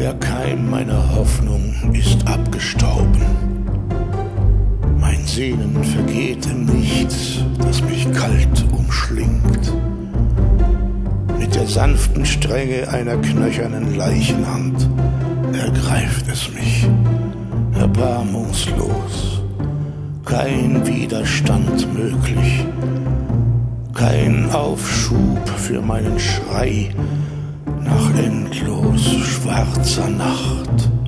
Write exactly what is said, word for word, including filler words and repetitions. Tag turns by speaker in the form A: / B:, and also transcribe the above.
A: Der Keim meiner Hoffnung ist abgestorben. Mein Sehnen vergeht im Nichts, das mich kalt umschlingt. Mit der sanften Strenge einer knöchernen Leichenhand ergreift es mich, erbarmungslos. Kein Widerstand möglich, kein Aufschub für meinen Schrei nach endlos schwarzer Nacht.